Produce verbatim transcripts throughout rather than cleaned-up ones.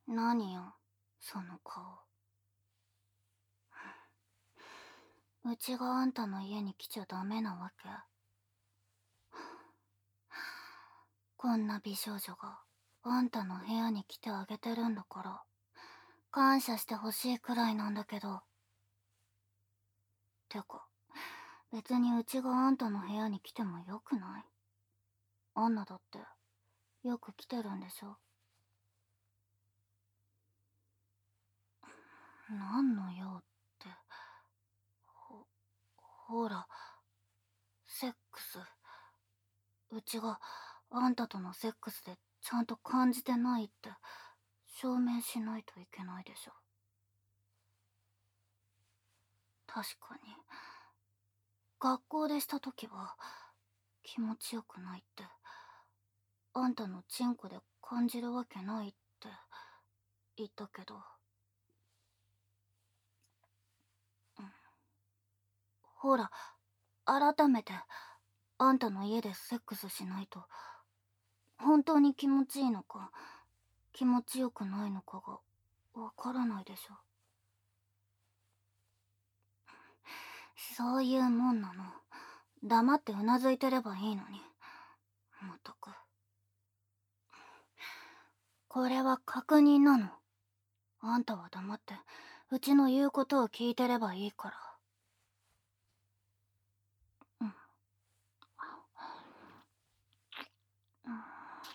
何よ、その顔。うちがあんたの家に来ちゃダメなわけ？こんな美少女があんたの部屋に来てあげてるんだから感謝してほしいくらいなんだけど。てか、別にうちがあんたの部屋に来てもよくない？アンナだってよく来てるんでしょ？何の用って。ほ、ほら、セックス。うちがあんたとのセックスでちゃんと感じてないって証明しないといけないでしょ。確かに学校でした時は気持ちよくないってあんたのチンコで感じるわけないって言ったけど、うん、ほら改めてあんたの家でセックスしないと本当に気持ちいいのか気持ちよくないのかがわからないでしょ。そういうもんなの。黙ってうなずいてればいいのに。まったく。これは確認なの。あんたは黙ってうちの言うことを聞いてればいいから。うん。うん。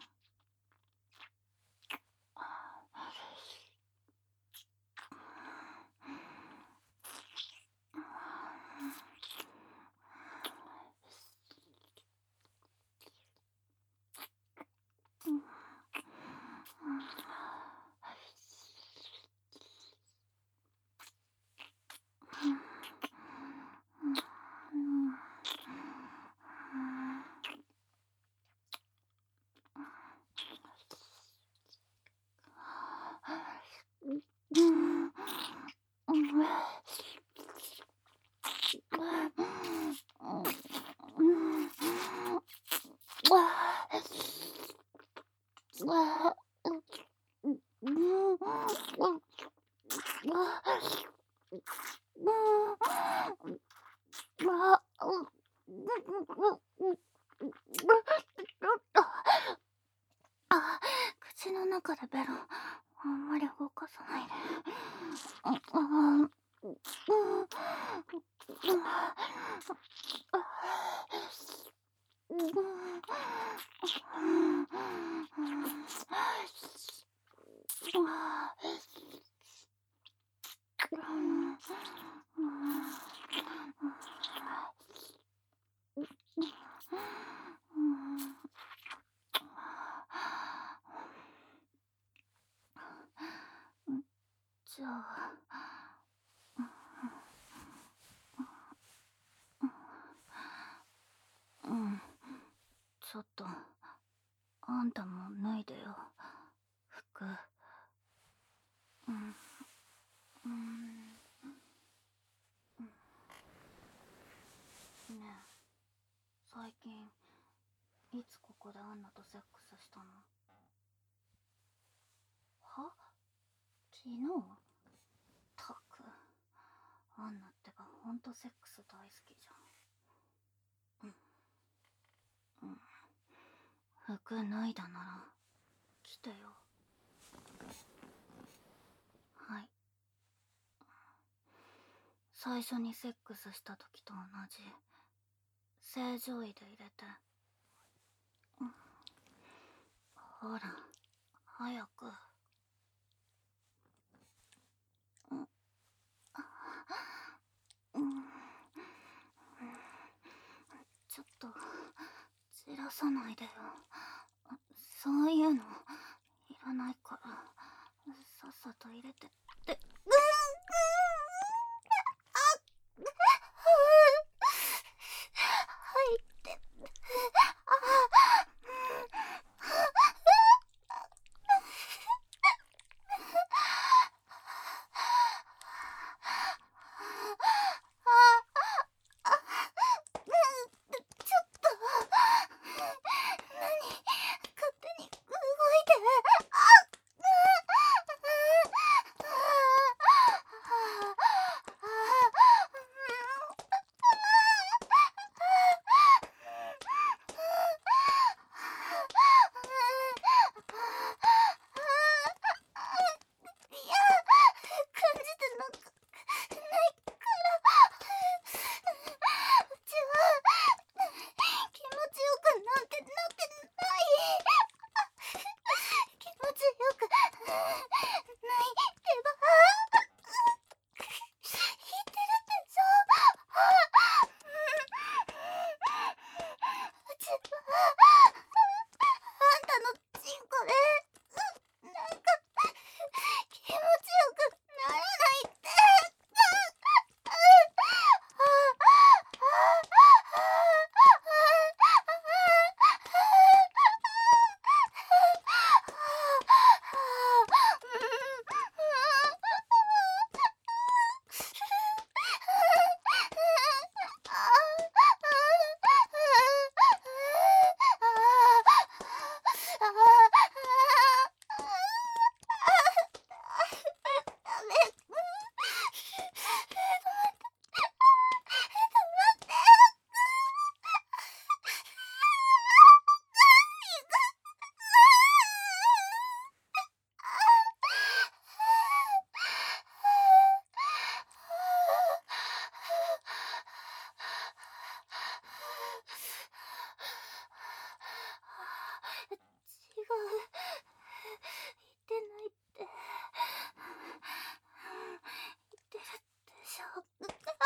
あ、口の中でベロあんまり動かさないで。じゃあうん、ちょっとあんたも脱いでよ服。うん、うん、ねえ、最近いつここでアンナとセックスしたの？は？昨日？たく、アンナってばほんとセックス大好きじゃん。うん、うん。服脱いだなら来てよ。はい。最初にセックスした時と同じ正常位で入れて。うん、ほら早く。うん、うん、ちょっとじらさないでよ。そういうのいらないからさっさと入れてって。入って。ちょっと何勝手に動いて。 てないって。言ってるでしょ。あ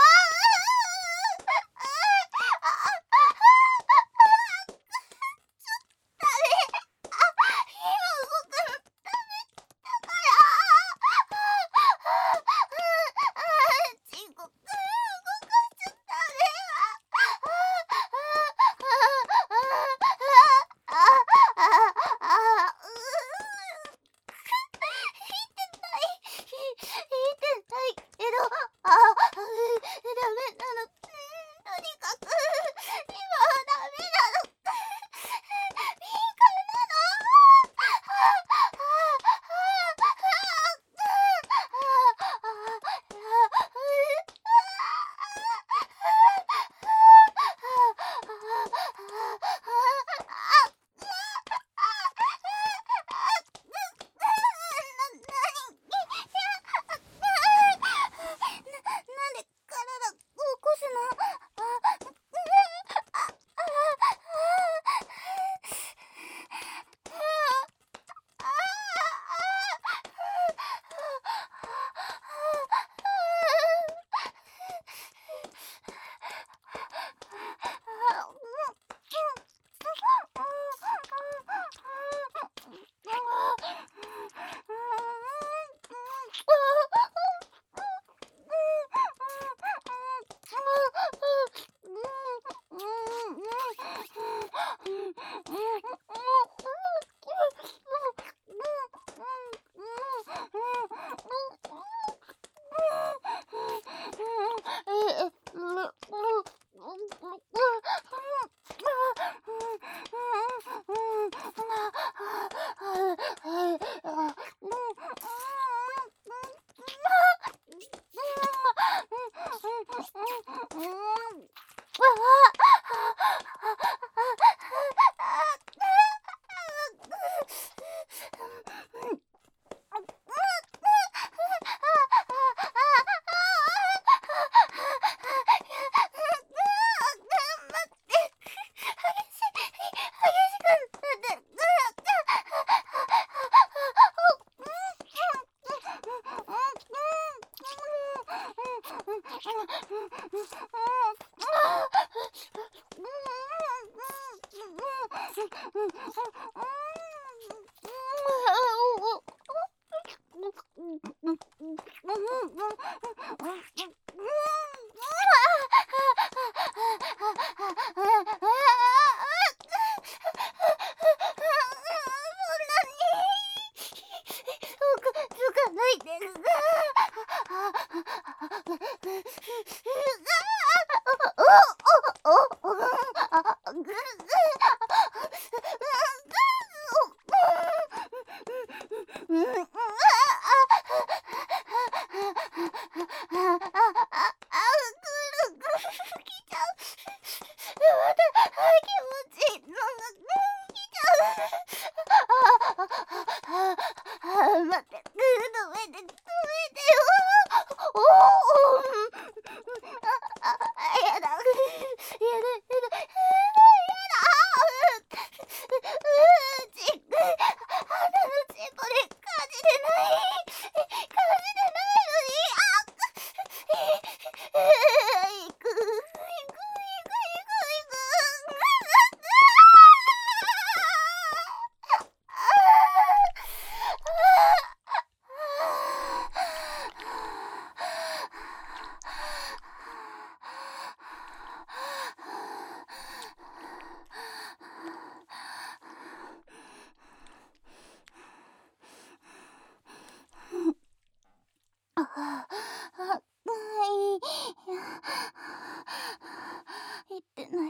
言ってない。う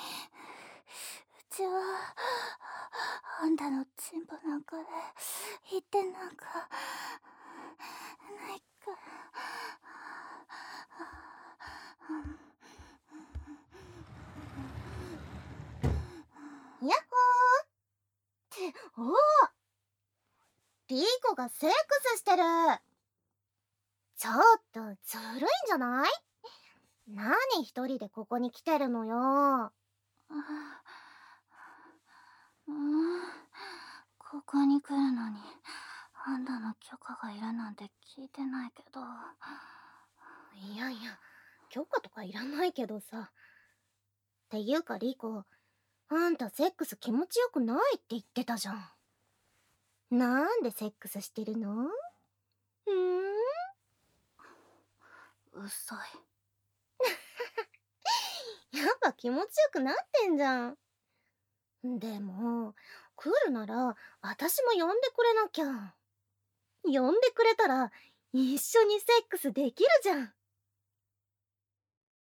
ちはあんたのチンポなんかで言ってなんかないから。やっほーって、おおリーコがセックスしてる。ちょっとずるいんじゃない？何一人でここに来てるのよ。うん、ここに来るのにあんたの許可がいるなんて聞いてないけど。 いやいや、許可とかいらないけどさ。っていうかリコ、あんたセックス気持ちよくないって言ってたじゃん。なんでセックスしてるの？うーん。 うっさい。 やっぱ気持ちよくなってんじゃん。でも、来るなら私も呼んでくれなきゃ。呼んでくれたら一緒にセックスできるじゃん。